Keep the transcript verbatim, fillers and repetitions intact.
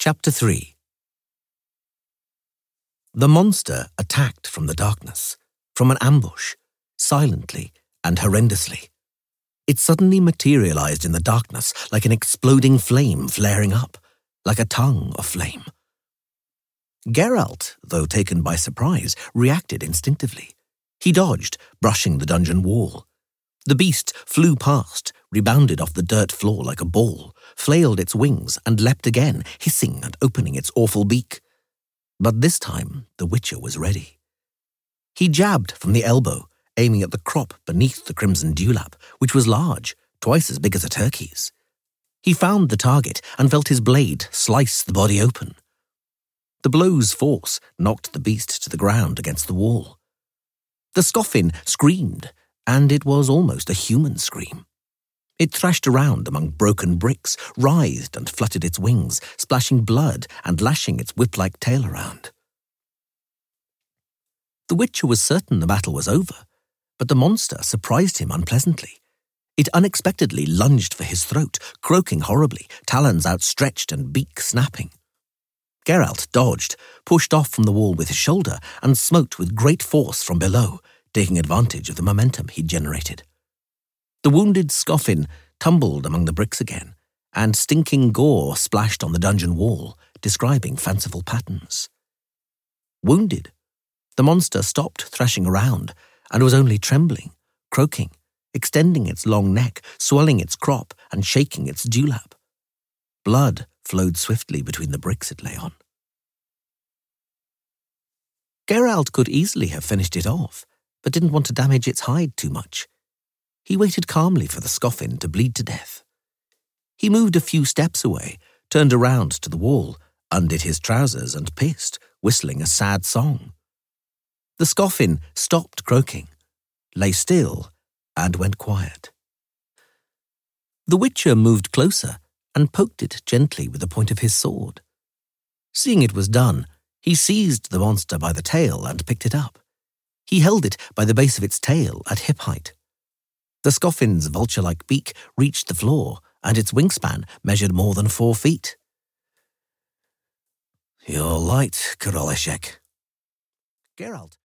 Chapter three. The monster attacked from the darkness, from an ambush, silently and horrendously. It suddenly materialized in the darkness like an exploding flame flaring up, like a tongue of flame. Geralt, though taken by surprise, reacted instinctively. He dodged, brushing the dungeon wall. The beast flew past, rebounded off the dirt floor like a ball, flailed its wings and leapt again, hissing and opening its awful beak. But this time the Witcher was ready. He jabbed from the elbow, aiming at the crop beneath the crimson dewlap, which was large, twice as big as a turkey's. He found the target and felt his blade slice the body open. The blow's force knocked the beast to the ground against the wall. The Scoffin screamed, and it was almost a human scream. It thrashed around among broken bricks, writhed and fluttered its wings, splashing blood and lashing its whip-like tail around. The Witcher was certain the battle was over, but the monster surprised him unpleasantly. It unexpectedly lunged for his throat, croaking horribly, talons outstretched and beak snapping. Geralt dodged, pushed off from the wall with his shoulder, and smote with great force from below, taking advantage of the momentum he'd generated. The wounded Scoffin tumbled among the bricks again, and stinking gore splashed on the dungeon wall, describing fanciful patterns. Wounded, the monster stopped thrashing around, and was only trembling, croaking, extending its long neck, swelling its crop, and shaking its dewlap. Blood flowed swiftly between the bricks it lay on. Geralt could easily have finished it off, but didn't want to damage its hide too much. He waited calmly for the Scoffin to bleed to death. He moved a few steps away, turned around to the wall, undid his trousers and pissed, whistling a sad song. The Scoffin stopped croaking, lay still, and went quiet. The Witcher moved closer and poked it gently with the point of his sword. Seeing it was done, he seized the monster by the tail and picked it up. He held it by the base of its tail at hip height. The Scoffin's vulture-like beak reached the floor, and its wingspan measured more than four feet. "You're light, Karoleshek." Geralt